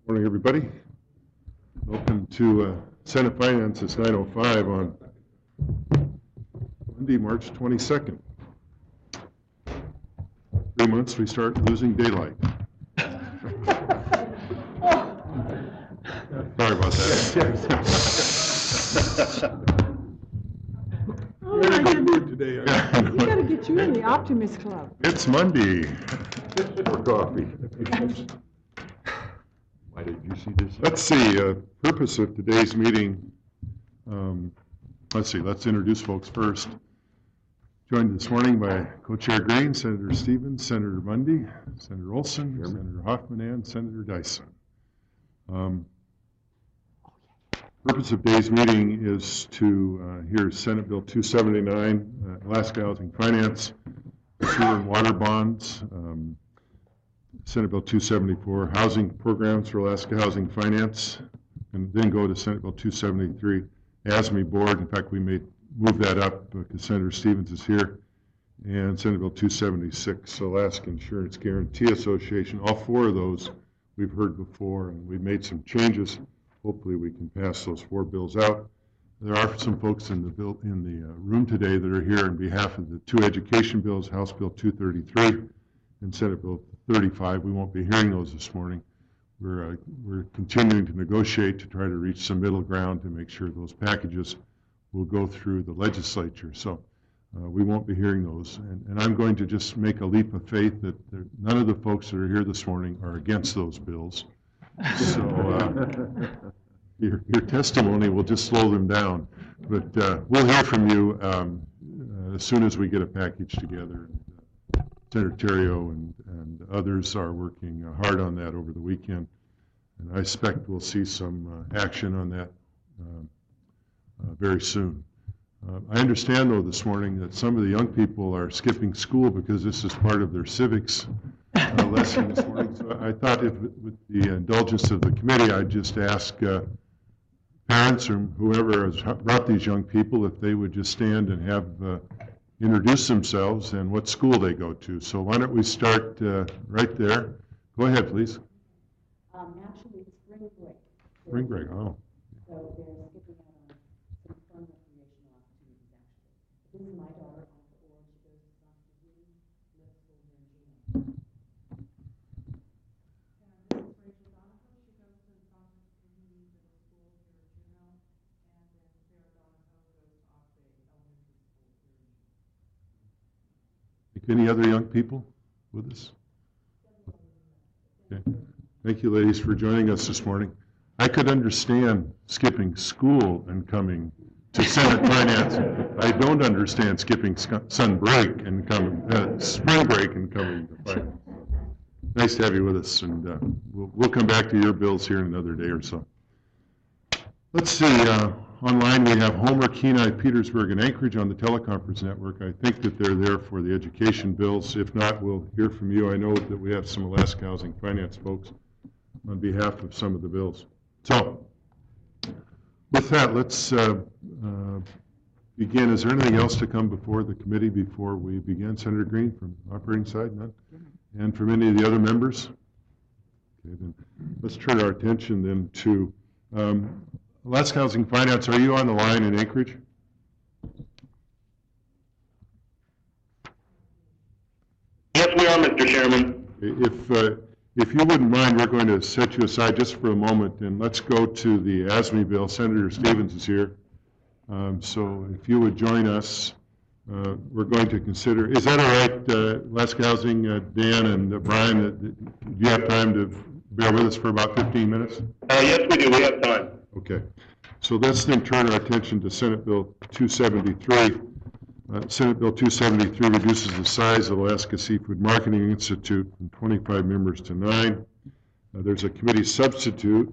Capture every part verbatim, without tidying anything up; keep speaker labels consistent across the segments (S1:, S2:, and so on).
S1: Morning, everybody. Welcome to uh, Senate Finance. It's nine oh five on Monday, March twenty-second. Three months, we start losing daylight. Sorry about that.
S2: Oh, You're in a good mood today, aren't
S1: Yeah,
S2: you?
S3: We got to get you in the Optimist Club.
S1: It's Monday for coffee.
S2: Why did you see this?
S1: Let's see, uh, purpose of today's meeting. Um, let's see, let's introduce folks first. Joined this morning by Co-Chair Green, Senator Stevens, Senator Mundy, Senator Olson,
S2: Chairman.
S1: Senator Hoffman, and Senator Dyson. Um, purpose of today's meeting is to uh, hear Senate Bill two seventy-nine, uh, Alaska Housing Finance, Sewer and Water Bonds, um, Senate Bill two seventy-four, Housing Programs for Alaska Housing Finance, and then go to Senate Bill two seventy-three, A S M E Board. In fact, we may move that up because Senator Stevens is here, and Senate Bill two seventy-six, Alaska Insurance Guarantee Association. All four of those we've heard before, and we've made some changes. Hopefully we can pass those four bills out. There are some folks in the bill in the uh, room today that are here on behalf of the two education bills, House Bill two thirty-three and Senate Bill thirty-five. We won't be hearing those this morning. We're, uh, we're continuing to negotiate to try to reach some middle ground to make sure those packages will go through the legislature. So uh, we won't be hearing those. And, and I'm going to just make a leap of faith that there, none of the folks that are here this morning are against those bills. So uh, your, your testimony will just slow them down. But uh, we'll hear from you um, uh, as soon as we get a package together. Uh, Senator Terrio and, and others are working uh, hard on that over the weekend. And I expect we'll see some uh, action on that uh, uh, very soon. Uh, I understand, though, this morning that some of the young people are skipping school because this is part of their civics uh, lesson this morning. So I thought, if, with the indulgence of the committee, I'd just ask uh, parents or whoever has brought these young people if they would just stand and have uh, introduce themselves and what school they go to. So why don't we start uh, right there? Go ahead, please.
S4: Um, actually, it's spring break.
S1: Spring break, oh.
S4: So they're skipping out on some fun recreational opportunities, actually. This is my daughter, Annika Orr. She goes to Santa Cruz Middle School here in Juneau.
S5: And this is Rachel Donahoe. She goes to Santa Cruz Middle School here in Juneau. And then Sarah Donahoe goes to Oxley Elementary School here in Juneau.
S1: Any other young people with us? Okay. Thank you, ladies, for joining us this morning. I could understand skipping school and coming to Senate Finance. I don't understand skipping sun break and coming, uh, spring break and coming to finance. Nice to have you with us, and uh, we'll, we'll come back to your bills here in another day or so. Let's see, uh, online we have Homer, Kenai, Petersburg, and Anchorage on the teleconference network. I think that they're there for the education bills. If not, we'll hear from you. I know that we have some Alaska Housing Finance folks on behalf of some of the bills. So, with that, let's uh, uh, begin. Is there anything else to come before the committee before we begin? Senator Green, from operating side, none? And from any of the other members? Okay, then let's turn our attention then to um, Alaska Housing Finance. Are you on the line in Anchorage?
S6: Yes, we are, Mister Chairman.
S1: If, uh, if you wouldn't mind, we're going to set you aside just for a moment, and let's go to the A S M E bill. Senator Stevens is here. Um, so if you would join us, uh, we're going to consider, is that all right, uh, Alaska Housing, uh, Dan and uh, Brian, uh, do you have time to bear with us for about fifteen minutes?
S6: Uh, yes, we do. We have time.
S1: Okay. So let's then turn our attention to Senate Bill two seventy-three. Uh, Senate Bill two seventy-three reduces the size of Alaska Seafood Marketing Institute from twenty-five members to nine. Uh, there's a committee substitute,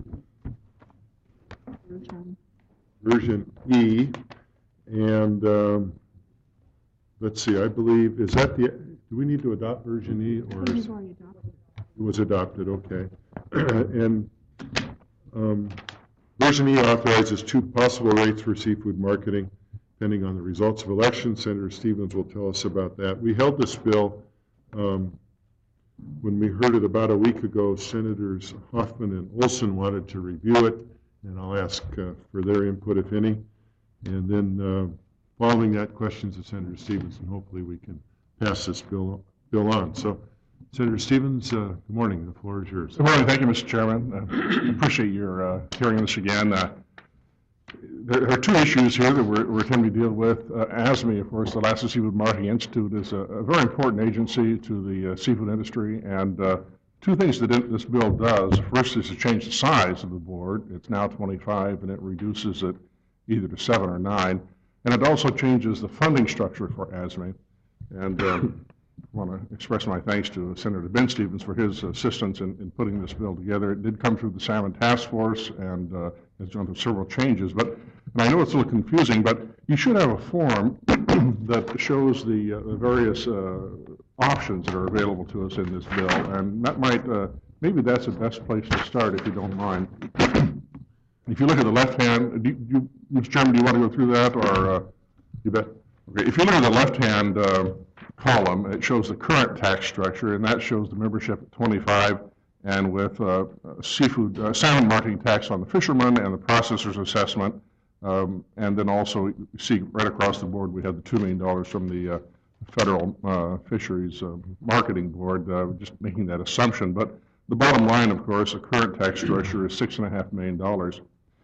S1: version E, and um, let's see, I believe, is that the, do we need to adopt version E? Or is,
S3: You've already adopted it.
S1: it was adopted, okay. And um, version E authorizes two possible rates for seafood marketing, depending on the results of elections. Senator Stevens will tell us about that. We held this bill um, when we heard it about a week ago, Senators Hoffman and Olson wanted to review it, and I'll ask uh, for their input, if any. And then uh, following that, questions of Senator Stevens, and hopefully we can pass this bill, bill on. So, Senator Stevens, uh, good morning. The floor is yours.
S7: Good morning. Thank you, Mister Chairman. I appreciate your uh, hearing this again. Uh, there are two issues here that we're, we're attempting to deal with. Uh, ASME, of course, the Alaska Seafood Marketing Institute, is a, a very important agency to the uh, seafood industry. And uh, two things that it, this bill does. First is to change the size of the board. It's now twenty-five, and it reduces it either to seven or nine. And it also changes the funding structure for ASME. And um, I want to express my thanks to Senator Ben Stevens for his assistance in, in putting this bill together. It did come through the Salmon Task Force and uh, has gone through several changes. But and I know it's a little confusing, but you should have a form that shows the, uh, the various uh, options that are available to us in this bill. And that might, uh, maybe that's the best place to start, if you don't mind. If you look at the left hand, do you, do you, Mister Chairman, do you want to go through that, or uh, you bet? Okay. If you look at the left-hand uh, column, it shows the current tax structure, and that shows the membership at twenty-five, and with uh, seafood uh, salmon marketing tax on the fishermen and the processor's assessment, um, and then also you see right across the board we have the two million dollars from the uh, Federal uh, Fisheries uh, Marketing Board, uh, just making that assumption. But the bottom line, of course, the current tax structure is six and a half million dollars.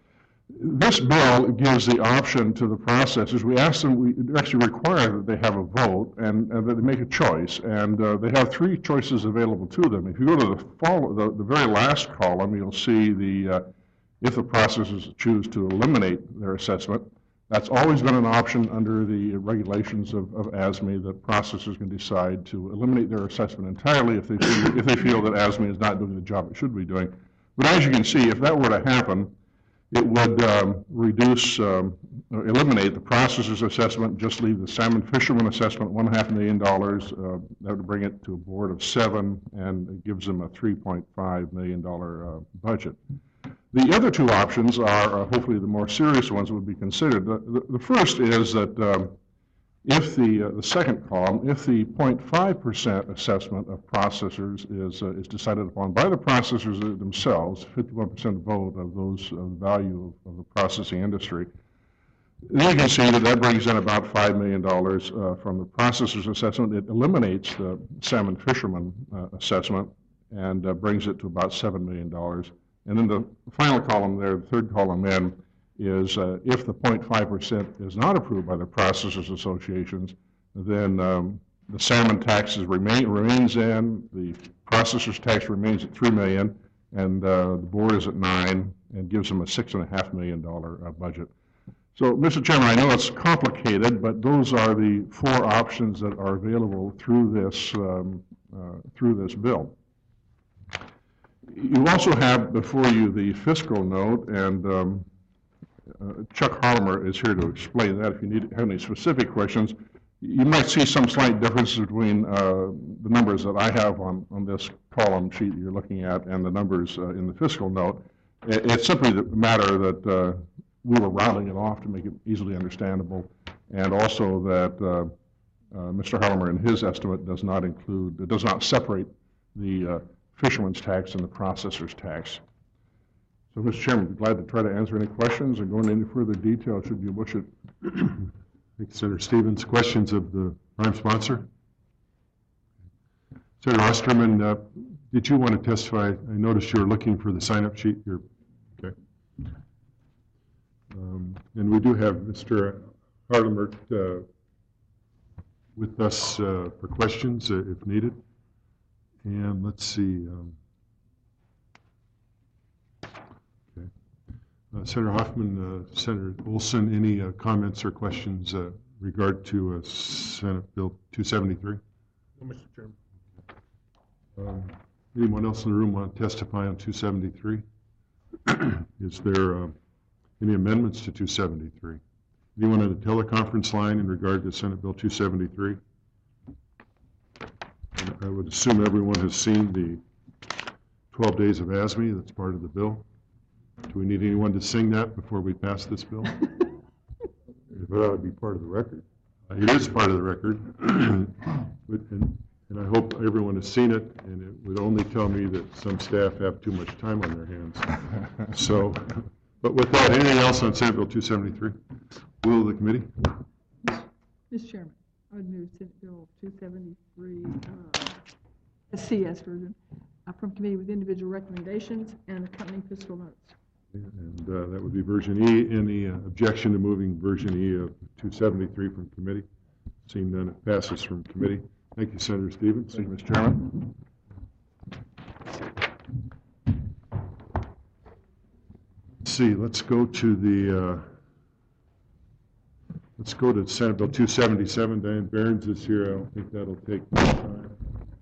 S7: This bill gives the option to the processors. We ask them, we actually require that they have a vote and, and that they make a choice. And uh, they have three choices available to them. If you go to the, follow, the, the very last column, you'll see the, uh, if the processors choose to eliminate their assessment. That's always been an option under the regulations of, of ASME, that processors can decide to eliminate their assessment entirely if they feel, if they feel that ASME is not doing the job it should be doing. But as you can see, if that were to happen, it would um, reduce, um, eliminate the processor's assessment, just leave the salmon fisherman assessment, one and a half million dollars. Uh, that would bring it to a board of seven, and it gives them a three point five million dollars uh, budget. The other two options are uh, hopefully the more serious ones that would be considered. The, the, the first is that um, if the, uh, the second column, if the zero point five percent assessment of processors is, uh, is decided upon by the processors themselves, fifty-one percent vote of those, of the value of, of the processing industry, then you can see that that brings in about five million dollars uh, from the processors assessment. It eliminates the salmon fisherman uh, assessment and uh, brings it to about seven million dollars. And then the final column there, the third column in, is uh, if the zero point five percent is not approved by the processors associations, then um, the salmon taxes remain remains in, the processors tax remains at three million dollars, and uh, the board is at nine, and gives them a six and a half million dollar uh, budget. So, Mister Chairman, I know it's complicated, but those are the four options that are available through this um, uh, through this bill. You also have before you the fiscal note, and um, Uh, Chuck Harlemer is here to explain that if you need have any specific questions. You might see some slight differences between uh, the numbers that I have on, on this column sheet you're looking at and the numbers uh, in the fiscal note. It, it's simply the matter that uh, we were rounding it off to make it easily understandable, and also that uh, uh, Mister Harlemer in his estimate does not include, it does not separate the uh, fisherman's tax and the processor's tax. So, Mister Chairman, I'd be glad to try to answer any questions and go into any further detail should you wish it.
S1: Thank you, Senator Stevens. Questions of the prime sponsor? Senator Osterman, uh, did you want to testify? I noticed you were looking for the sign-up sheet. You're, okay. Um, and we do have Mister Harlemer uh, with us uh, for questions uh, if needed. And let's see. Um, Uh, Senator Hoffman, uh, Senator Olson, any uh, comments or questions uh, regard to uh, Senate Bill two seventy-three?
S2: No, Mister Chairman.
S1: Um, anyone else in the room want to testify on two seventy-three? Is there uh, any amendments to two seventy-three? Anyone on the teleconference line in regard to Senate Bill two seventy-three? And I would assume everyone has seen the twelve days of ASME that's part of the bill. Do we need anyone to sing that before we pass this bill?
S2: That ought to be part of the record.
S1: Uh, It is part of the record. But- and and I hope everyone has seen it, and it would only tell me that some staff have too much time on their hands. So, but with that, anything else on Senate Bill two seventy-three? Will of the committee?
S3: Mister Chairman, I would move Senate Bill two seventy-three, uh, the C S version, uh, from committee with individual recommendations and accompanying fiscal notes.
S1: And uh, that would be version E. Any uh, objection to moving version E of two seventy-three from committee? Seeing none, it passes from committee. Thank you, Senator Stevens.
S7: Thank you, Mister Chairman.
S1: Let's see, let's go to the, uh, let's go to Senate Bill two seventy-seven. Diane Behrens is here. I don't think that'll take much time.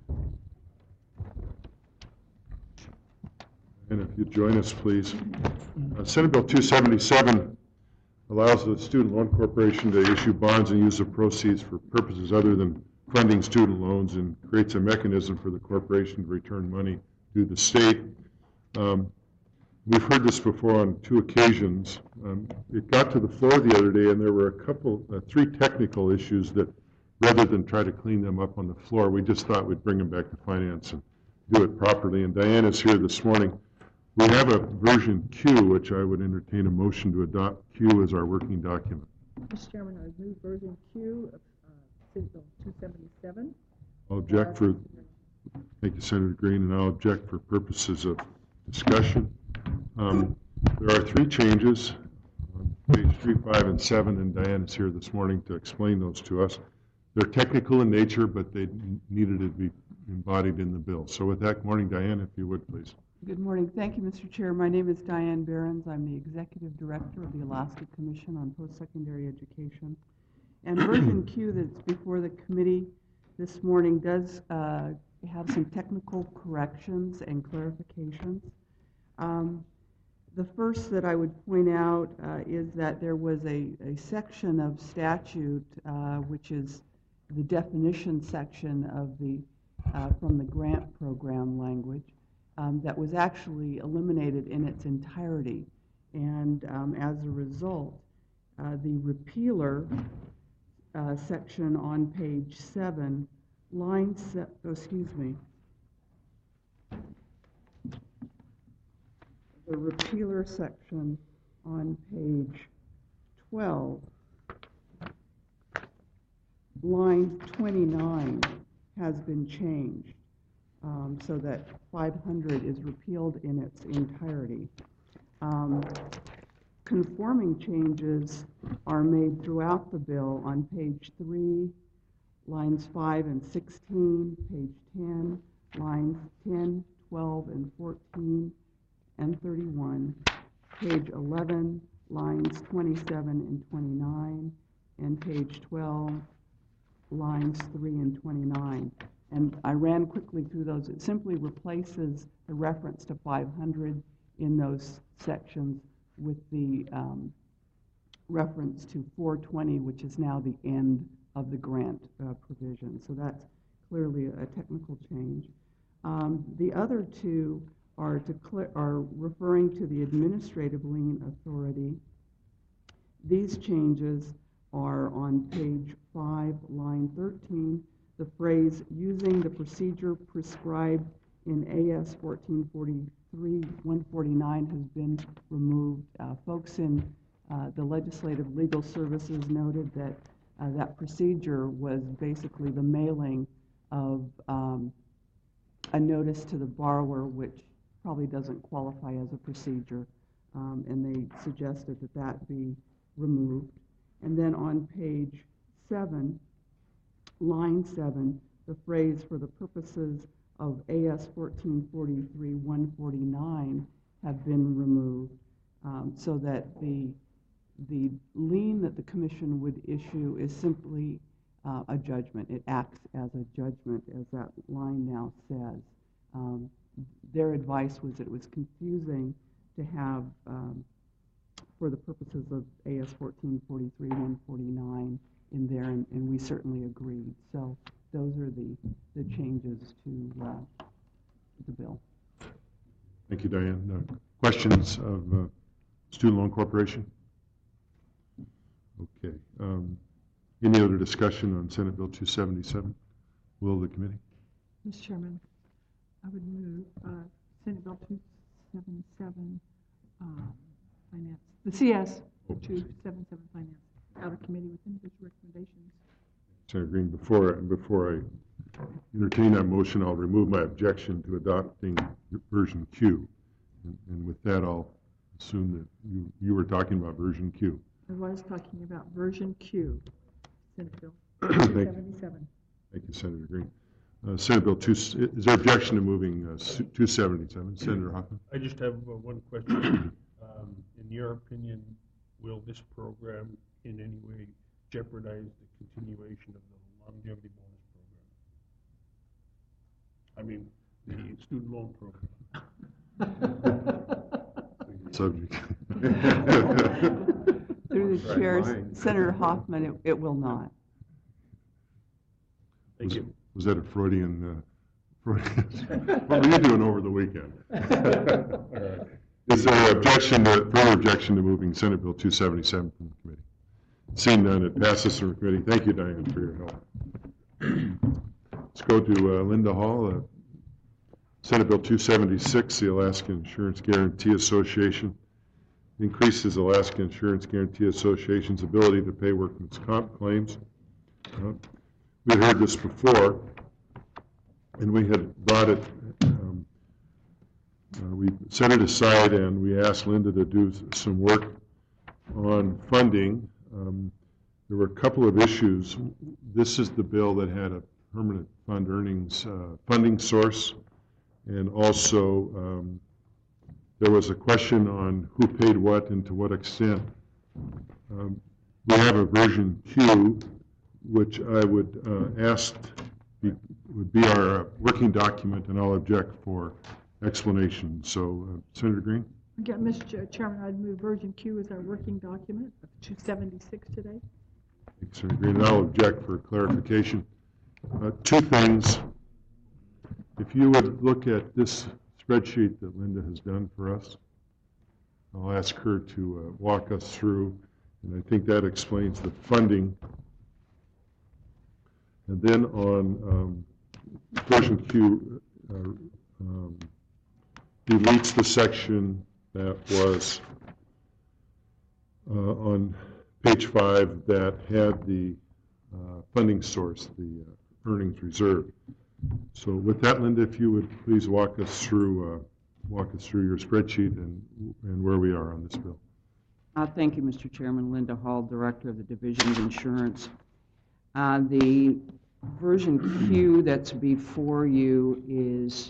S1: And if you'd join us, please. Uh, Senate Bill two seventy-seven allows the Student Loan Corporation to issue bonds and use the proceeds for purposes other than funding student loans, and creates a mechanism for the corporation to return money to the state. Um, we've heard this before on two occasions. Um, it got to the floor the other day, and there were a couple, uh, three technical issues that, rather than try to clean them up on the floor, we just thought we'd bring them back to finance and do it properly. And Diane is here this morning. We have a version Q, which I would entertain a motion to adopt Q as our working document.
S3: Mister Chairman, I would move version Q of uh, Senate Bill two seventy-seven.
S1: I'll object for, thank you, Senator Green, and I'll object for purposes of discussion. Um, there are three changes on page three, five, and seven, and Diane is here this morning to explain those to us. They're technical in nature, but they needed to be embodied in the bill. So with that, good morning, Diane, if you would, please.
S8: Good morning. Thank you, Mister Chair. My name is Diane Behrens. I'm the Executive Director of the Alaska Commission on Post-Secondary Education. And version Q that's before the committee this morning does uh, have some technical corrections and clarifications. Um, the first that I would point out uh, is that there was a, a section of statute, uh, which is the definition section of the, uh, from the grant program language, Um, that was actually eliminated in its entirety. And um, as a result, uh, the repealer uh, section on page seven, line se- oh, excuse me, the repealer section on page twelve, line twenty-nine has been changed. Um, so that five hundred is repealed in its entirety. Um, conforming changes are made throughout the bill on page three, lines five and sixteen, page ten, lines ten, twelve, and fourteen, and thirty-one, page eleven, lines twenty-seven and twenty-nine, and page twelve, lines three and twenty-nine. And I ran quickly through those. It simply replaces the reference to five hundred in those sections with the um, reference to four twenty, which is now the end of the grant uh, provision. So that's clearly a technical change. Um, the other two are, to cl- are referring to the administrative lien authority. These changes are on page five, line thirteen. The phrase "using the procedure prescribed in A S fourteen forty-three one forty-nine" has been removed. Uh, folks in uh, the Legislative Legal Services noted that uh, that procedure was basically the mailing of um, a notice to the borrower, which probably doesn't qualify as a procedure, um, and they suggested that that be removed. And then on page seven, line seven, the phrase "for the purposes of A S fourteen forty-three one forty-nine" have been removed, um, so that the the lien that the commission would issue is simply uh, a judgment. It acts as a judgment, as that line now says. Um, their advice was that it was confusing to have um, "for the purposes of A S fourteen forty-three one forty-nine" in there, and, and we certainly agreed. So those are the, the changes to uh, the bill.
S1: Thank you, Diane. Uh, questions of uh, Student Loan Corporation? Okay. Um, any other discussion on Senate Bill two seventy-seven? Will of the committee?
S3: Mister Chairman, I would move uh, Senate Bill two seventy-seven, um, finance, the C S two seventy-seven finance, out of committee with individual recommendations.
S1: Senator Green, before, before I entertain that motion, I'll remove my objection to adopting version Q. And- And with that, I'll assume that you, you were talking about version Q.
S3: I was talking about version Q, Senate Bill
S1: Thank
S3: two
S1: you.
S3: seventy-seven.
S1: Thank you, Senator Green. Uh, Senate Bill two, is there objection to moving uh, two seventy-seven? Senator Hoffman?
S2: I just have uh, one question. Um, In your opinion, will this program in any way jeopardize the continuation of the longevity bonus program? I mean, the student loan program.
S1: Subject.
S8: Through the chair, Senator Hoffman, it, it will not.
S2: Thank
S1: Was-
S2: you.
S1: Was that a Freudian, uh, Freudian? What were you doing over the weekend? All right. Is there objection, to- further objection to moving Senate Bill two seventy-seven from the committee? Seeing none, it passes from the committee. Thank you, Diane, for your help. Let's go to uh, Linda Hall, uh, Senate Bill two seventy-six, the Alaska Insurance Guarantee Association. Increases Alaska Insurance Guarantee Association's ability to pay workman's comp claims. Uh, We heard this before, and we had brought it, um, uh, we set it aside and we asked Linda to do s- some work on funding. Um, There were a couple of issues. This is the bill that had a permanent fund earnings uh, funding source, and also um, there was a question on who paid what and to what extent. Um, We have a version Q, which I would uh, ask be- would be our uh, working document, and I'll object for explanation. So, uh, Senator Green?
S3: Again, Mister Chairman, I'd move version Q as our working document of two seventy-six today.
S1: Thank you, Senator Green, and I'll object for clarification. Uh, Two things. If you would look at this spreadsheet that Linda has done for us, I'll ask her to uh, walk us through, and I think that explains the funding. And then on um, version Q, uh, um, deletes the section that was uh, on page five that had the uh, funding source, the uh, earnings reserve. So with that, Linda, if you would please walk us through, uh, walk us through your spreadsheet and, and where we are on this bill.
S9: Uh, Thank you, Mister Chairman. Linda Hall, Director of the Division of Insurance. Uh, The version Q that's before you is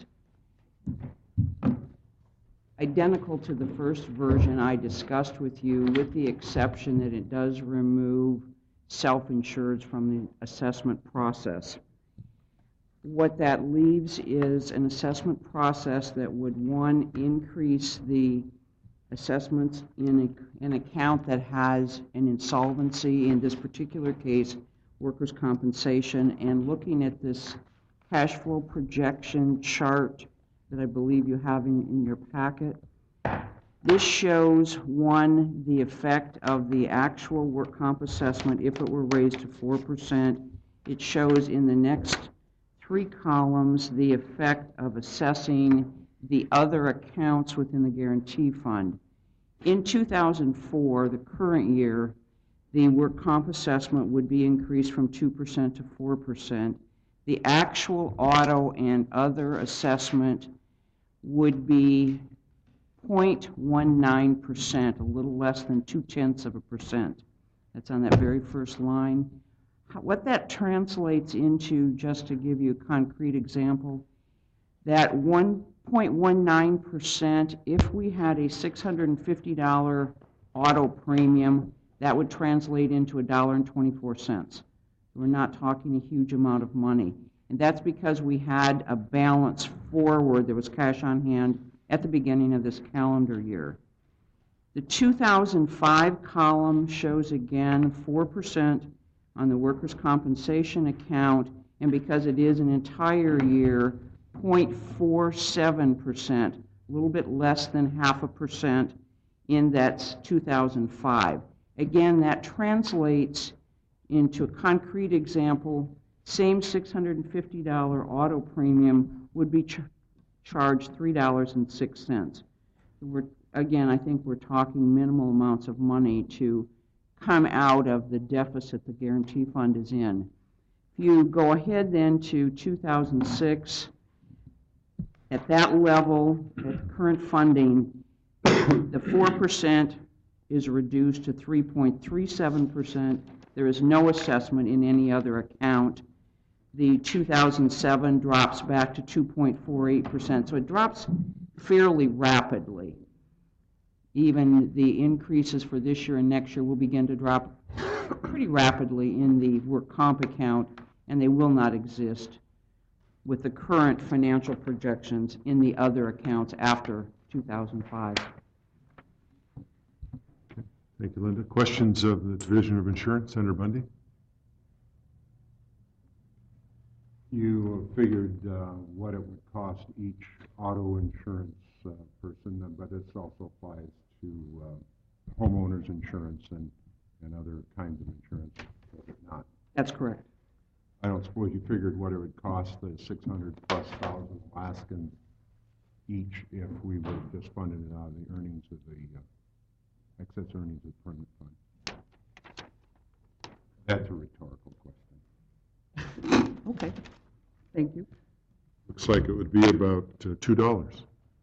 S9: identical to the first version I discussed with you, with the exception that it does remove self-insureds from the assessment process. What that leaves is an assessment process that would, one, increase the assessments in a, an account that has an insolvency, in this particular case, workers' compensation, and looking at this cash flow projection chart that I believe you have in, in your packet. This shows, one, the effect of the actual work comp assessment if it were raised to four percent. It shows in the next three columns the effect of assessing the other accounts within the guarantee fund. In two thousand four, the current year, the work comp assessment would be increased from two percent to four percent. The actual auto and other assessment would be zero point one nine percent, a little less than two-tenths of a percent. That's on that very first line. What that translates into, just to give you a concrete example, that one point one nine percent, if we had a six hundred fifty dollar auto premium, that would translate into one dollar and twenty-four cents. We're not talking a huge amount of money. And that's because we had a balance forward. There was cash on hand at the beginning of this calendar year. The two thousand five column shows again four percent on the workers' compensation account, and because it is an entire year, zero point four seven percent, a little bit less than half a percent in that two thousand five. Again, that translates into a concrete example, Same six hundred fifty dollar auto premium would be ch- charged three dollars and six cents. We're, again, I think we're talking minimal amounts of money to come out of the deficit the guarantee fund is in. If you go ahead then to two thousand six, at that level, at current funding, the four percent is reduced to three point three seven percent. There is no assessment in any other account. The two thousand seven drops back to two point four eight percent, so it drops fairly rapidly. Even the increases for this year and next year will begin to drop pretty rapidly in the work comp account, and they will not exist with the current financial projections in the other accounts after two thousand five.
S1: Thank you, Linda. Questions of the Division of Insurance, Senator Bundy?
S10: You figured uh, what it would cost each auto insurance uh, person, but this also applies to uh, homeowners insurance and, and other kinds of insurance, does it not?
S9: That's correct.
S10: I don't suppose you figured what it would cost the six hundred plus thousand Alaskans each if we were just funding it out of the earnings of the uh, excess earnings of the permanent fund. That's a rhetorical question.
S9: Okay. Thank you.
S1: Looks like it would be about uh, two dollars.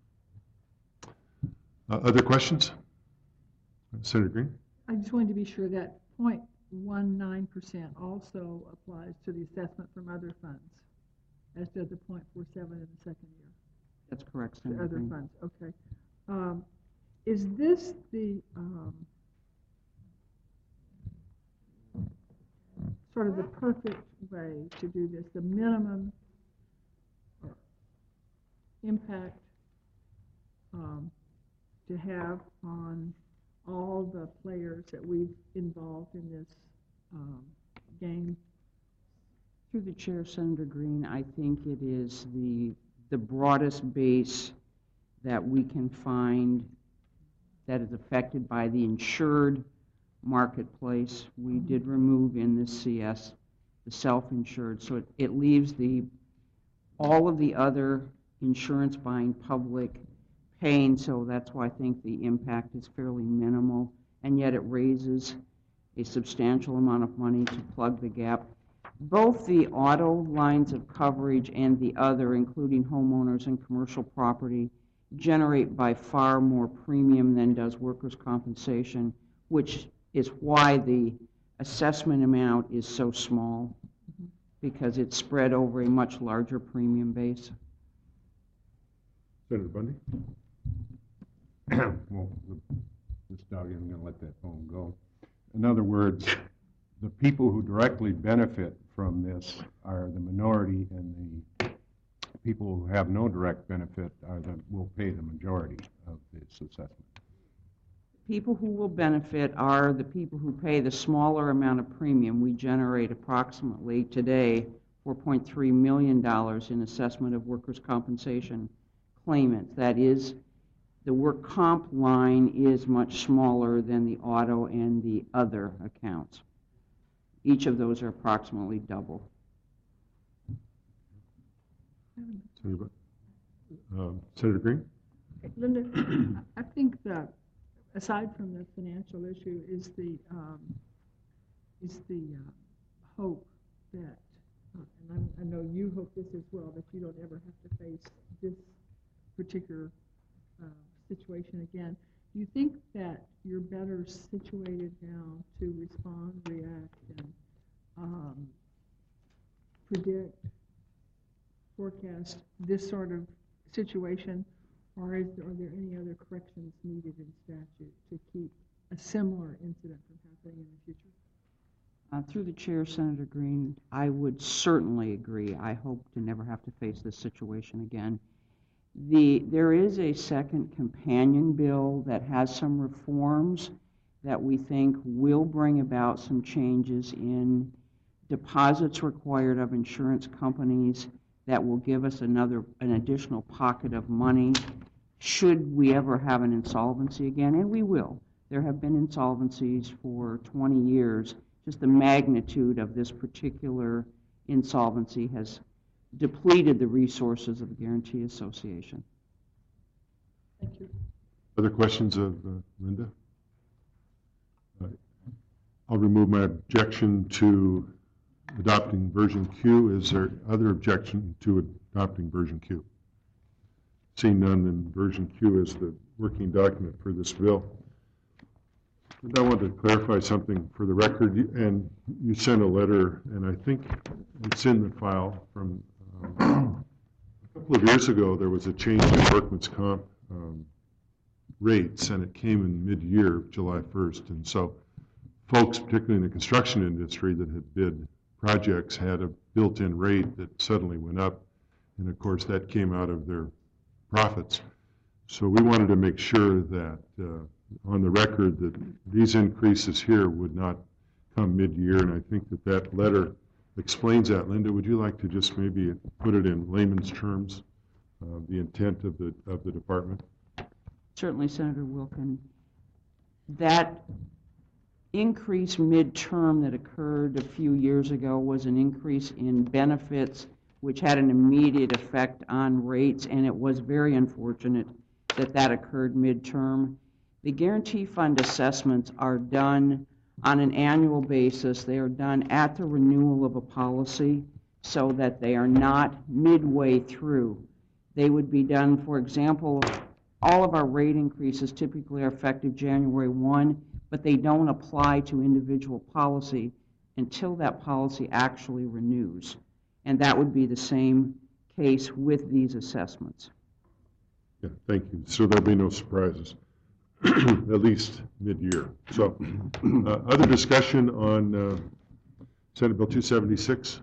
S1: Uh, other questions? Senator Green?
S3: I just wanted to be sure that zero point one nine percent also applies to the assessment from other funds, as does the zero point four seven in the second year.
S9: That's correct,
S3: To
S9: Senator
S3: other
S9: Green.
S3: funds, okay. Um, is this the um, sort of the perfect way to do this, the minimum or impact um, to have on all the players that we've involved in this um, game?
S9: Through the chair, Senator Green, I think it is the, the broadest base that we can find that is affected by the insured marketplace. We did remove in this C S the self-insured, so it, it leaves the all of the other insurance buying public paying, so that's why I think the impact is fairly minimal, and yet it raises a substantial amount of money to plug the gap. Both the auto lines of coverage and the other, including homeowners and commercial property, generate by far more premium than does workers' compensation, which is why the assessment amount is so small, because it's spread over a much larger premium base.
S1: Senator Bundy?
S10: Well, this Doug isn't going to let that phone go. In other words, the people who directly benefit from this are the minority, and the people who have no direct benefit are the will pay the majority of this assessment.
S9: People who will benefit are the people who pay the smaller amount of premium. We generate approximately today four point three million dollars in assessment of workers' compensation claimants. That is, the work comp line is much smaller than the auto and the other accounts. Each of those are approximately double.
S1: Senator, um, Senator Green?
S3: Linda, I think that aside from the financial issue is the um, is the uh, hope that, uh, and I, I know you hope this as well, that you don't ever have to face this particular uh, situation again. Do you think that you're better situated now to respond, react, and um, predict, forecast this sort of situation, or is, are there any other corrections needed in statute to keep a similar incident from happening in the future?
S9: Uh, through the chair, Senator Green, I would certainly agree. I hope to never have to face this situation again. The, there is a second companion bill that has some reforms that we think will bring about some changes in deposits required of insurance companies that will give us another, an additional pocket of money should we ever have an insolvency again, and we will. There have been insolvencies for twenty years. Just the magnitude of this particular insolvency has depleted the resources of the Guarantee Association.
S3: Thank you.
S1: Other questions of uh, Linda? Uh, I'll remove my objection to adopting version Q. Is there other objection to adopting version Q? Seeing none, then version Q is the working document for this bill. And I want to clarify something for the record, You- and you sent a letter, and I think it's in the file from um, a couple of years ago. There was a change in workman's comp um, rates, and it came in mid-year, July first, and so folks, particularly in the construction industry that had bid projects, had a built-in rate that suddenly went up, and of course that came out of their profits. So we wanted to make sure that uh, on the record that these increases here would not come mid-year, and I think that that letter explains that. Linda, would you like to just maybe put it in layman's terms, uh, the intent of the of the department?
S9: Certainly, Senator Wilkin. That increase midterm that occurred a few years ago was an increase in benefits which had an immediate effect on rates, and it was very unfortunate that that occurred midterm. The guarantee fund assessments are done on an annual basis. They are done at the renewal of a policy so that they are not midway through. They would be done, for example, all of our rate increases typically are effective January first, but they don't apply to individual policy until that policy actually renews. And that would be the same case with these assessments.
S1: Yeah, thank you. So there'll be no surprises, at least mid-year. So, uh, other discussion on uh, Senate Bill two seventy-six?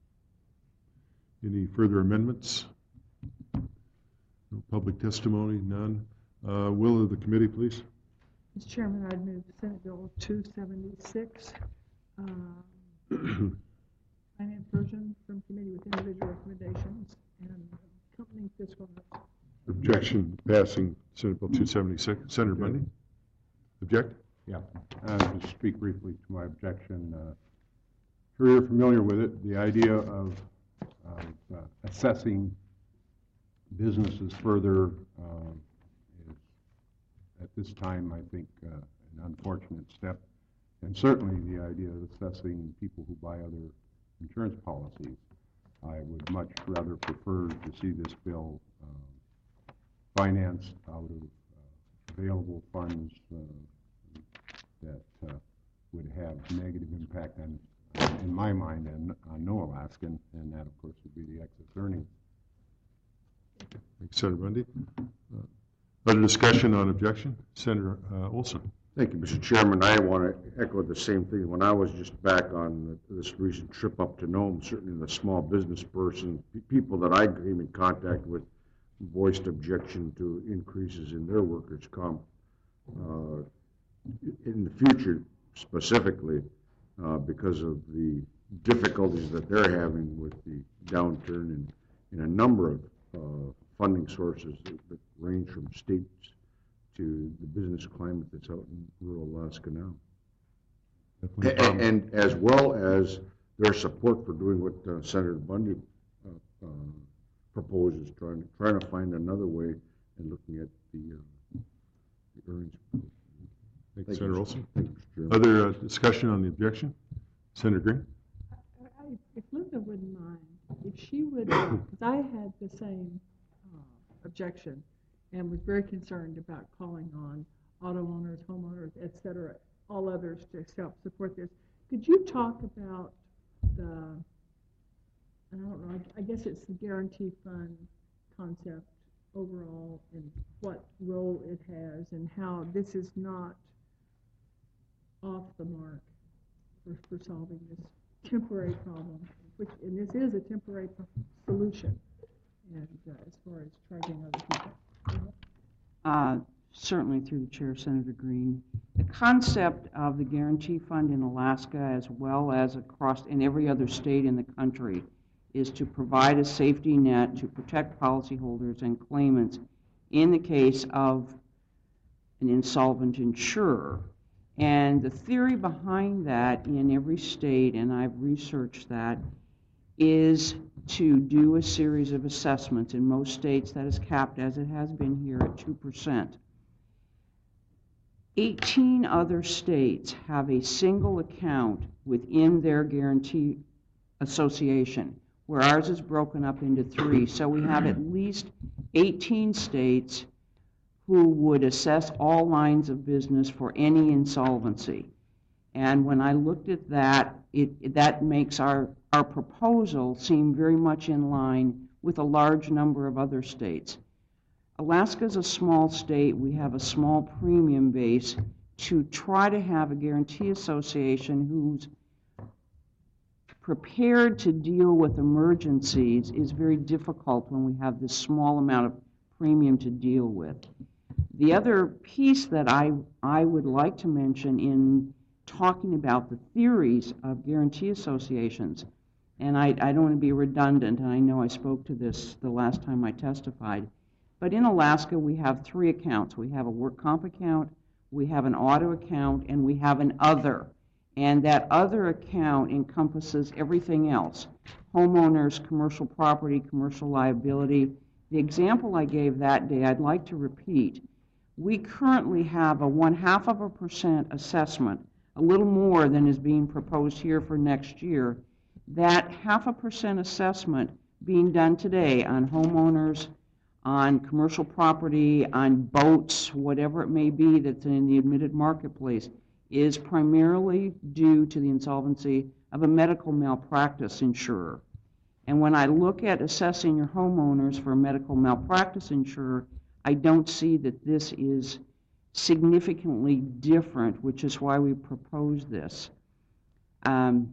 S1: Any further amendments? No public testimony, none. Uh, Will of the committee, please.
S3: Mister Chairman, I'd move Senate Bill two seventy-six, uh, finance version from committee with individual recommendations and accompanying fiscal notes.
S1: Objection passing Senate Bill two seventy-six. Senator Bundy? Object?
S10: Yeah, uh, to speak briefly to my objection. Uh, sure you're familiar with it, the idea of, of uh, assessing businesses further uh, is, at this time, I think, uh, an unfortunate step. And certainly the idea of assessing people who buy other insurance policies. I would much rather prefer to see this bill uh, financed out of uh, available funds uh, that uh, would have negative impact on, in my mind, and on no Alaskan, and that, of course, would be the excess earnings.
S1: Thanks, Senator Bundy. Uh, Other discussion on objection? Senator uh, Olson.
S11: Thank you, Mister Chairman. I want to echo the same thing. When I was just back on this recent trip up to Nome, certainly the small business person, people that I came in contact with voiced objection to increases in their workers' comp. Uh, in the future, specifically, uh, because of the difficulties that they're having with the downturn in, in a number of uh, funding sources that, that range from states to the business climate that's out in rural Alaska now. And, and as well as their support for doing what uh, Senator Bundy uh, uh, proposes, trying to, trying to find another way and looking at the, uh, the earnings.
S1: Thank you, Senator Olson.
S11: Thank you, Mister Chairman.
S1: Other uh, discussion on the objection? Senator Green?
S3: I, I, if Linda wouldn't mind, if she would, because I had the same uh, objection and was very concerned about calling on auto owners, homeowners, et cetera, all others to help support this. Could you talk about the, I don't know, I, I guess it's the guarantee fund concept overall and what role it has and how this is not off the mark for, for solving this temporary problem, which, and this is a temporary solution, and uh, as far as charging other people.
S9: Uh, certainly through the chair, Senator Green. The concept of the guarantee fund in Alaska, as well as across in every other state in the country, is to provide a safety net to protect policyholders and claimants in the case of an insolvent insurer. And the theory behind that in every state, and I've researched that, is to do a series of assessments. In most states, that is capped, as it has been here, at two percent. eighteen other states have a single account within their guarantee association, where ours is broken up into three. So we have at least eighteen states who would assess all lines of business for any insolvency. And when I looked at that, it, that makes our, our proposal seem very much in line with a large number of other states. Alaska is a small state. We have a small premium base. To try to have a guarantee association who's prepared to deal with emergencies is very difficult when we have this small amount of premium to deal with. The other piece that I, I would like to mention in talking about the theories of guarantee associations, and I, I don't want to be redundant, and I know I spoke to this the last time I testified, but in Alaska we have three accounts. We have a work comp account, we have an auto account, and we have an other. And that other account encompasses everything else: homeowners, commercial property, commercial liability. The example I gave that day, I'd like to repeat. We currently have a one half of a percent assessment, a little more than is being proposed here for next year. That half a percent assessment being done today on homeowners, on commercial property, on boats, whatever it may be that's in the admitted marketplace, is primarily due to the insolvency of a medical malpractice insurer. And when I look at assessing your homeowners for a medical malpractice insurer, I don't see that this is significantly different, which is why we propose this. Um,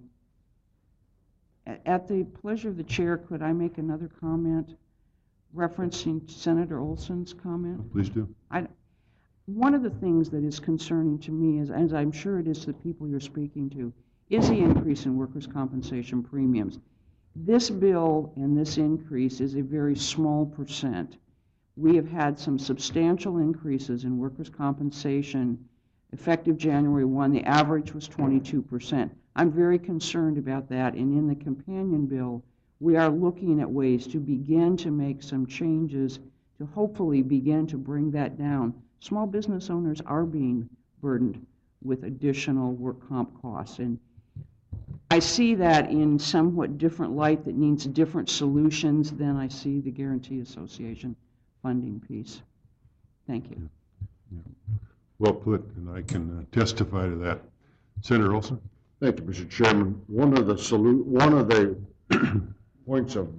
S9: at the pleasure of the chair, could I make another comment referencing Senator Olson's comment?
S1: Please do.
S9: I, one of the things that is concerning to me, is, as I'm sure it is to the people you're speaking to, is the increase in workers' compensation premiums. This bill and this increase is a very small percent. We have had some substantial increases in workers' compensation effective January first. The average was twenty-two percent. I'm very concerned about that, and in the companion bill, we are looking at ways to begin to make some changes to hopefully begin to bring that down. Small business owners are being burdened with additional work comp costs, and I see that in somewhat different light that needs different solutions than I see the Guarantee Association funding piece. Thank you.
S1: Yeah. Well put, and I can uh, testify to that. Senator Olson?
S11: Thank you, Mister Chairman. One of the solu- one of the points of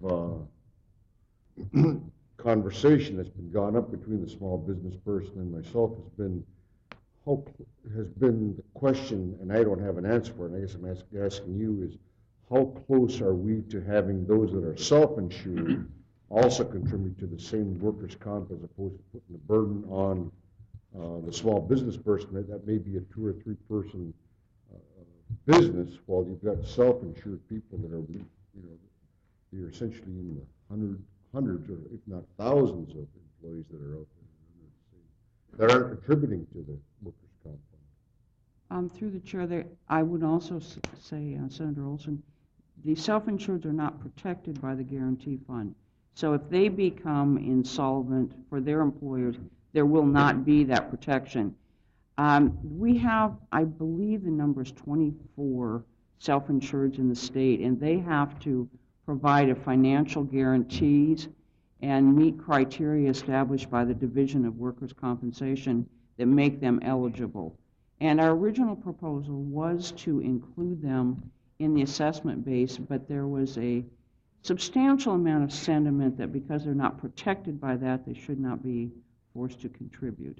S11: uh, conversation that's been gone up between the small business person and myself has been how, has been the question, and I don't have an answer for it, and I guess I'm ask, asking you, is how close are we to having those that are self-insured also contribute to the same workers' comp, as opposed to putting the burden on uh, the small business person? That, that may be a two or three person uh, business, while you've got self-insured people that are, you know, you're essentially in the hundred, hundreds or if not thousands of employees that are out there that aren't contributing to the workers' comp fund.
S9: Um, through the chair, there, I would also s- say, uh, Senator Olson, the self-insureds are not protected by the guarantee fund. So if they become insolvent for their employers, there will not be that protection. Um, we have, I believe the number is twenty-four self-insureds in the state, and they have to provide a financial guarantees and meet criteria established by the Division of Workers' Compensation that make them eligible. And our original proposal was to include them in the assessment base, but there was a substantial amount of sentiment that because they're not protected by that, they should not be forced to contribute.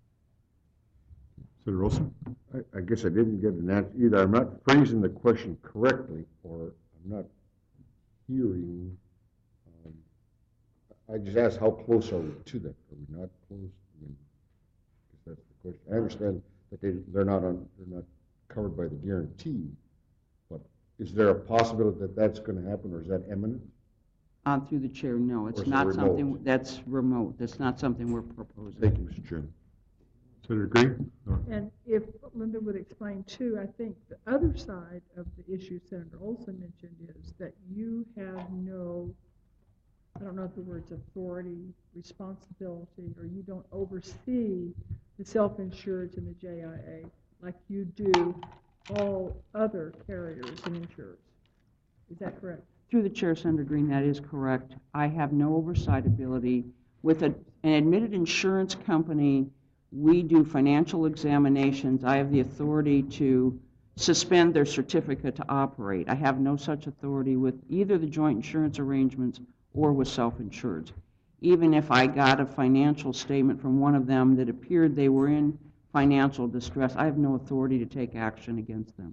S1: Senator Olson?
S11: I, I guess I didn't get an answer either. I'm not phrasing the question correctly, or I'm not hearing. Um, I just asked how close are we to that? Are we not close? I mean, that's the question. I understand that they, they're not on, they're not covered by the guarantee, but is there a possibility that that's going to happen, or is that imminent?
S9: Uh, through the chair, no,
S11: Or
S9: it's
S11: is it
S9: not
S11: remote?
S9: something, that's remote. That's not something we're proposing.
S11: Thank you, Mister Chairman.
S1: Senator Green? No.
S3: And if Linda would explain too, I think the other side of the issue Senator Olson mentioned is that you have no, I don't know if the word's authority, responsibility, or you don't oversee the self-insureds and the J I A like you do all other carriers and insurers. Is that correct?
S9: Through the chair, Senator Green, that is correct. I have no oversight ability. With a, an admitted insurance company, we do financial examinations. I have the authority to suspend their certificate to operate. I have no such authority with either the joint insurance arrangements or with self-insureds. Even if I got a financial statement from one of them that appeared they were in financial distress, I have no authority to take action against them.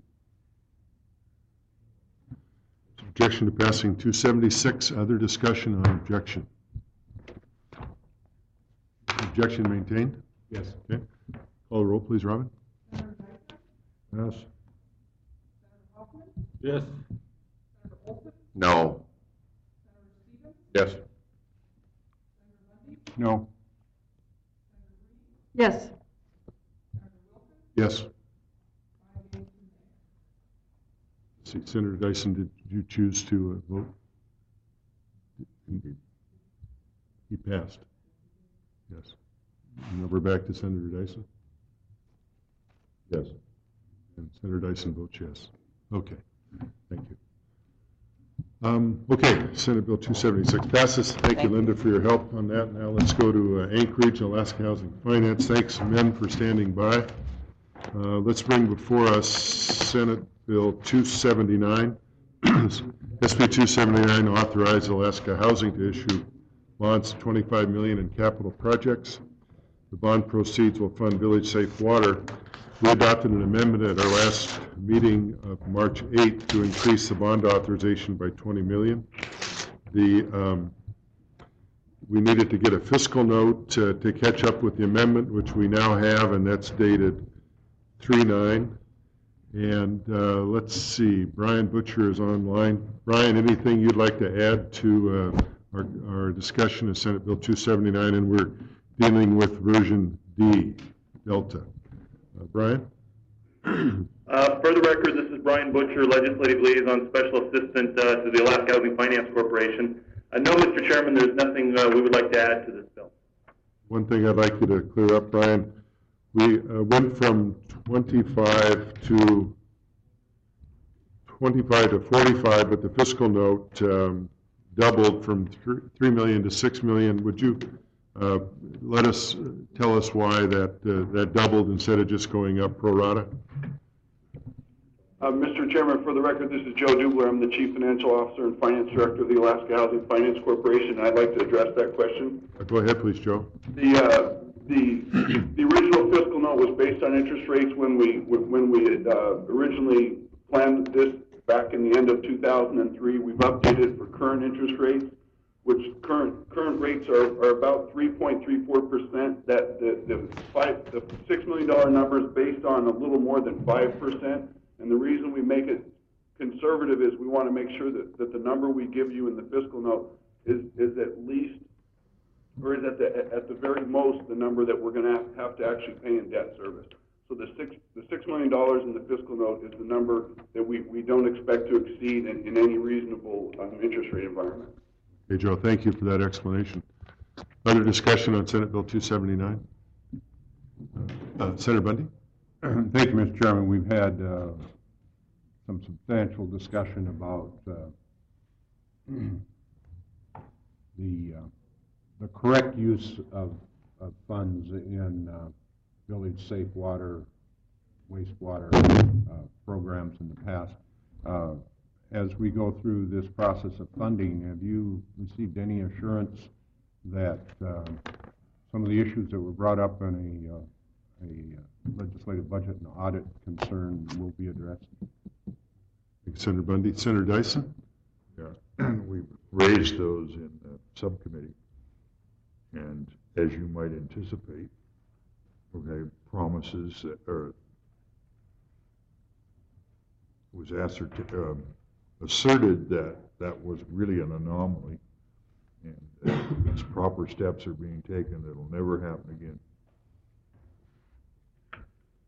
S1: Objection to passing two seventy-six. Other discussion on objection? Objection maintained?
S10: Yes.
S1: Okay. Call the roll, please, Robin.
S10: Yes.
S2: Yes.
S11: No.
S1: Yes.
S10: No.
S3: Yes.
S1: Yes. See, Senator Dyson, did you choose to uh, vote? He he passed. Yes. Now we're back to Senator Dyson? Yes. And Senator Dyson votes yes. Okay. Thank you. Um, okay, Senate Bill two seventy-six passes. Thank,
S9: Thank
S1: you,
S9: you.
S1: Linda, for your help on that. Now let's go to uh, Anchorage, Alaska Housing Finance. Thanks, men, for standing by. Uh, let's bring before us Senate Bill two seventy-nine. S B two seventy-nine authorizes Alaska Housing to issue bonds of twenty-five million dollars in capital projects. The bond proceeds will fund Village Safe Water. We adopted an amendment at our last meeting of March eighth to increase the bond authorization by twenty million dollars. The, um, we needed to get a fiscal note to, to catch up with the amendment, which we now have, and that's dated three nine. And uh, let's see, Brian Butcher is online. Brian, anything you'd like to add to uh, our, our discussion of Senate Bill two seventy-nine? And we're dealing with version D, Delta. Uh, Brian?
S6: Uh, For the record, this is Brian Butcher, Legislative Liaison Special Assistant uh, to the Alaska Housing Finance Corporation. Uh, No, Mister Chairman, there's nothing uh, we would like to add to this bill.
S1: One thing I'd like you to clear up, Brian, we uh, went from twenty-five to twenty-five to forty-five, but the fiscal note um, doubled from thr- three million to six million. Would you uh, let us, tell us why that, uh, that doubled instead of just going up pro rata?
S12: Uh, Mister Chairman, for the record, this is Joe Dubler. I'm the Chief Financial Officer and Finance Director of the Alaska Housing Finance Corporation. I'd like to address that question.
S1: Uh, Go ahead, please, Joe.
S12: The, uh, the, the original fiscal note was based on interest rates when we, when we had uh, originally planned this back in the end of two thousand three. We've updated for current interest rates, which current current rates are, are about three point three four percent. That the, the five the six million dollar number is based on a little more than five percent. And the reason we make it conservative is we want to make sure that, that the number we give you in the fiscal note is, is at least, or is at the at the very most the number that we're going to have, have to actually pay in debt service. So the six the six million dollars in the fiscal note is the number that we, we don't expect to exceed in, in any reasonable um, interest rate environment.
S1: Hey, Joe, thank you for that explanation. Other discussion on Senate Bill two seventy-nine? Uh, Senator Bundy?
S10: Thank you, Mister Chairman. We've had uh, some substantial discussion about uh, the uh, the correct use of, of funds in uh, village safe water, wastewater uh, programs in the past. Uh, as we go through this process of funding, have you received any assurance that uh, some of the issues that were brought up in a, uh, a legislative budget and audit concern will be addressed?
S1: Thank you, Senator Bundy. Senator Dyson?
S13: Yeah, we raised those in the subcommittee, and as you might anticipate, okay, promises that, or was ascertained, um, asserted that that was really an anomaly, and uh, these proper steps are being taken. It'll never happen again.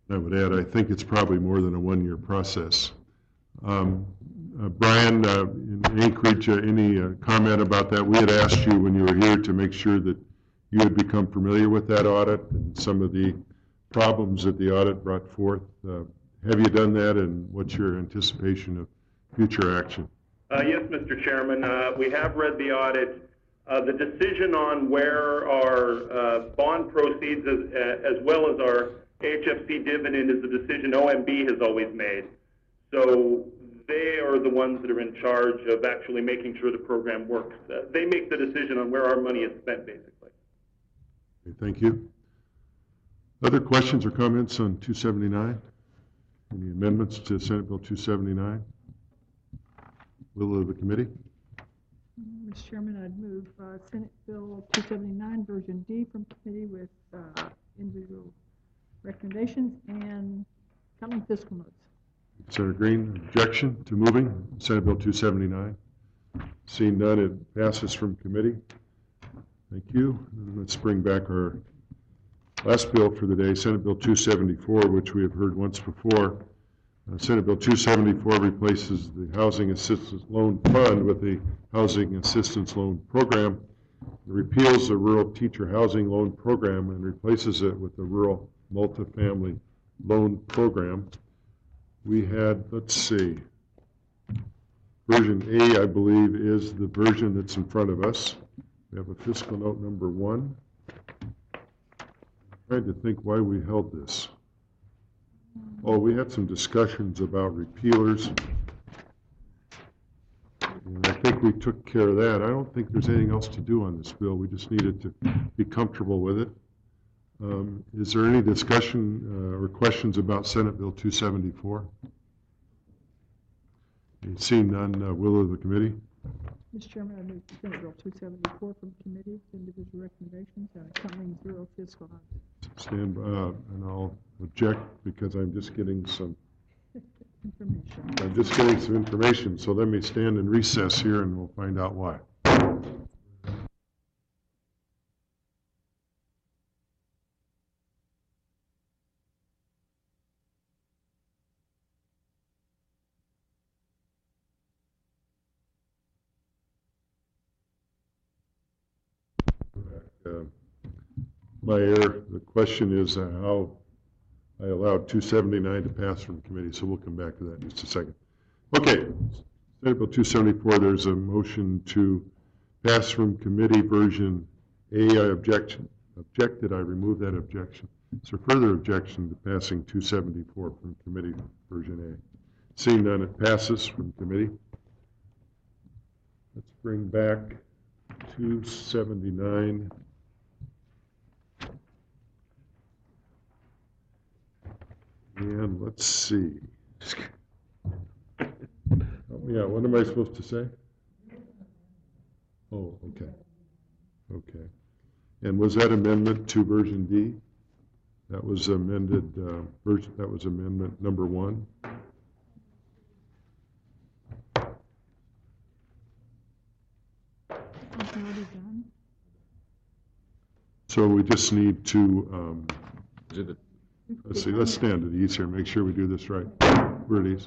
S1: I would add, I think it's probably more than a one-year process. Um, uh, Brian, uh, in Anchorage, uh, any uh, comment about that? We had asked you when you were here to make sure that you had become familiar with that audit and some of the problems that the audit brought forth. Uh, have you done that, and what's your anticipation of future action?
S6: Uh, yes, Mister Chairman, uh, we have read the audit. Uh, the decision on where our uh, bond proceeds as, as well as our A H F C dividend is a decision O M B has always made. So they are the ones that are in charge of actually making sure the program works. Uh, they make the decision on where our money is spent, basically.
S1: Okay, thank you. Other questions or comments on two seventy-nine? Any amendments to Senate Bill two seventy-nine? Will of the committee?
S3: Mister Chairman, I'd move uh, Senate Bill two seventy-nine, version D from committee with uh, individual recommendations and coming fiscal notes.
S1: Senator Green, objection to moving Senate Bill two seventy-nine? Seeing none, it passes from committee. Thank you. Let's bring back our last bill for the day, Senate Bill two seventy-four, which we have heard once before. Uh, Senate Bill two seventy-four replaces the Housing Assistance Loan Fund with the Housing Assistance Loan Program. It repeals the Rural Teacher Housing Loan Program and replaces it with the Rural Multifamily Loan Program. We had, let's see, version A, I believe, is the version that's in front of us. We have a fiscal note number one. I'm trying to think why we held this. Oh, we had some discussions about repealers. And I think we took care of that. I don't think there's anything else to do on this bill. We just needed to be comfortable with it. Um, is there any discussion uh, or questions about Senate Bill two seventy-four? Seeing none, uh, will of the committee?
S3: Mister Chairman, I move Senate Bill two seventy-four from committee with individual recommendations and accompanying zero fiscal notes.
S1: Stand, uh, and I'll object because I'm just getting some
S3: Information.
S1: I'm just getting some information, so let me stand in recess here and we'll find out why. Uh, My error, the question is uh, how I allowed two seventy-nine to pass from committee, so we'll come back to that in just a second. Okay, Senate Bill two seventy-four, there's a motion to pass from committee version A. I objection, objected, I remove that objection. Is there further objection to passing two seventy-four from committee version A? Seeing none, it passes from committee. Let's bring back two seventy-nine. And let's see. Help me out. What am I supposed to say? Oh, okay. Okay. And was that amendment to version D? That was amended, uh, version, that was amendment number one.
S3: It's already done.
S1: So we just need to, um, let's see, let's stand at ease here, make sure we do this right. Where it is.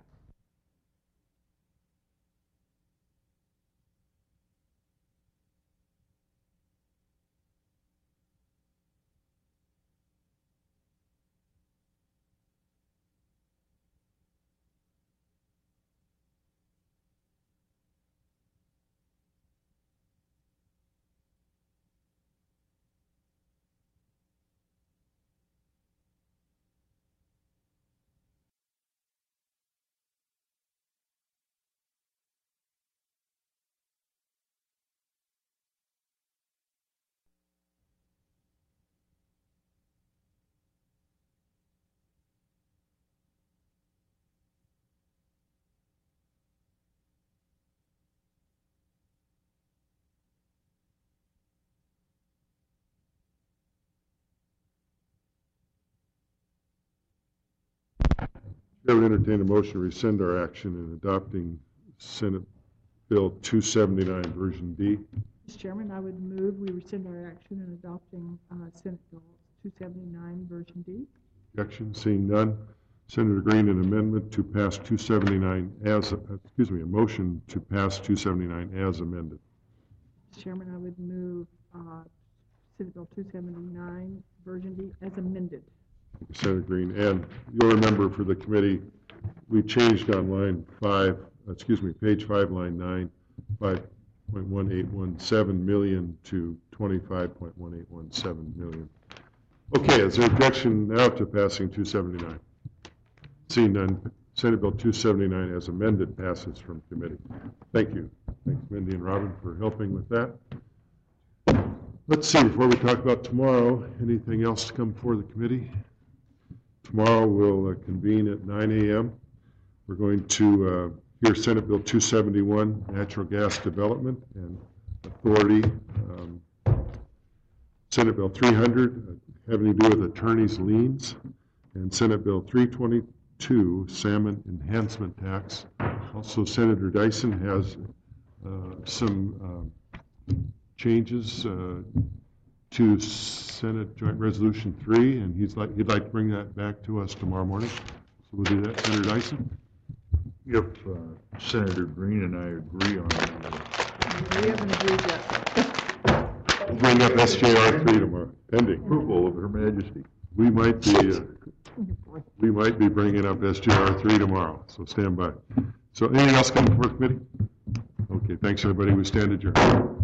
S1: Chair would entertain a motion to rescind our action in adopting Senate Bill two seventy-nine version D.
S3: Mister Chairman, I would move we rescind our action in adopting uh, Senate Bill two seventy-nine version D.
S1: objection? Seeing none. Senator Green, an amendment to pass two seventy-nine as, uh, excuse me, a motion to pass two seventy-nine as amended.
S3: Mister Chairman, I would move uh, Senate Bill two seventy-nine, version D, as amended.
S1: Senator Green, and you'll remember for the committee, we changed on line five, uh, excuse me, page five, line nine, five point one eight one seven million to twenty-five point one eight one seven million. Okay, is there objection now to passing two seventy-nine? Seeing none, Senate Bill two seventy-nine as amended passes from committee. Thank you. Thanks, Mindy and Robin, for helping with that. Let's see, before we talk about tomorrow, anything else to come before the committee? Tomorrow we'll uh, convene at nine A M We're going to uh, hear Senate Bill two seventy-one, Natural Gas Development and Authority. Um, Senate Bill three hundred, uh, having to do with attorneys' liens. And Senate Bill three twenty-two, Salmon Enhancement Tax. Also, Senator Dyson has uh, some uh, changes uh, to Senate Joint Resolution three, and he's like, he'd like to bring that back to us tomorrow morning. So we'll do that. Senator Dyson?
S13: If uh, Senator Green and I agree on the
S3: We haven't agreed yet.
S1: Bring up S J R three tomorrow, pending.
S13: approval of Her Majesty.
S1: We might be, uh, we might be bringing up S J R three tomorrow, so stand by. So anything else coming before the committee? Okay, thanks, everybody. We stand adjourned.